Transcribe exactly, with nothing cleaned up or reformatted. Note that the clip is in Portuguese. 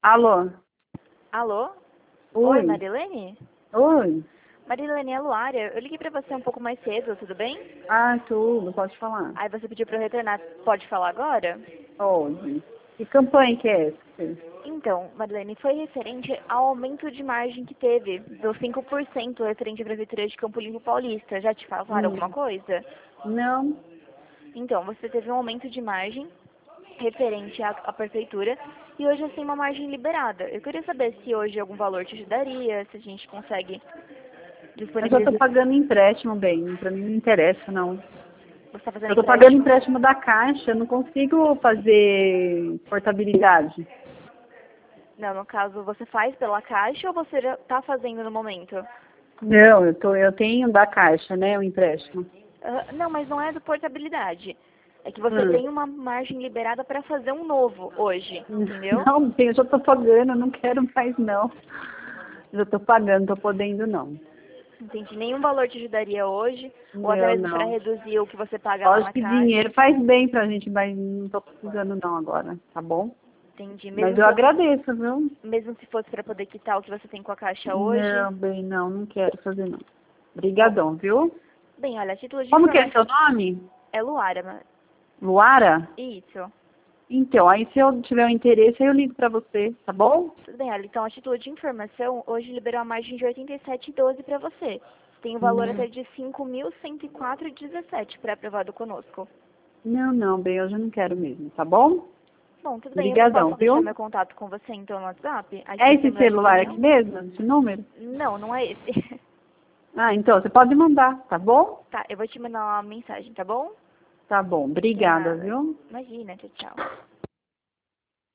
Alô? Alô? Oi. Oi, Marilene? Oi. Marilene, é Luária. Eu liguei pra você um pouco mais cedo, tudo bem? Ah, tudo, pode falar. Aí você pediu pra eu retornar. Pode falar agora? Pode. Que campanha que é essa? Então, Marilene, foi referente ao aumento de margem que teve, dos cinco por cento referente à Prefeitura de Campo Limpo Paulista. Já te falaram alguma Hum. coisa? Não. Então, você teve um aumento de margem referente à, à Prefeitura e hoje você tem uma margem liberada. Eu queria saber se hoje algum valor te ajudaria, se a gente consegue Eu só tô disponibilizar. pagando empréstimo, bem. Pra mim não interessa, não. Você está fazendo Eu tô pagando empréstimo? empréstimo da Caixa, eu não consigo fazer portabilidade. Não, no caso, você faz pela Caixa ou você já está fazendo no momento? Não, eu, tô, eu tenho da Caixa, né, o empréstimo. Ah, não, mas não é do portabilidade. É que você Hum. tem uma margem liberada para fazer um novo hoje, entendeu? Não, bem, eu já tô pagando, eu não quero mais, não. Eu já tô pagando, tô podendo, não. Entendi. Nenhum valor te ajudaria hoje, ou até Não, mesmo para não. reduzir o que você paga lá Lógico na que Caixa. dinheiro faz bem pra gente, mas não tô precisando não agora, tá bom? Entendi. Mas Mesmo eu se, eu- agradeço, viu? mesmo se fosse para poder quitar o que você tem com a Caixa hoje. Não, bem, não, não quero fazer não. Bom, Obrigadão, viu? bem, olha, a título de Como que é informação. seu nome? É Luara, mas... Luara? Isso. Então, aí se eu tiver um interesse, aí eu ligo pra você, tá bom? Tudo bem, olha, então a título de informação, hoje liberou a margem de oitenta e sete vírgula doze para você. Tem o valor Hum. até de cinco mil cento e quatro vírgula dezessete pré-aprovado conosco. Não, não, bem, eu já não quero mesmo, tá bom? Bom, tudo bem, eu Obrigadão, posso deixar viu? meu contato com você então no WhatsApp? Aí se É você esse mudar de celular aqui opinião? mesmo, esse número? Não, não é esse. Ah, então, você pode mandar, tá bom? Tá, eu vou te mandar uma mensagem, tá bom? Tá bom, De obrigada, nada. viu? Imagina, tchau, tchau.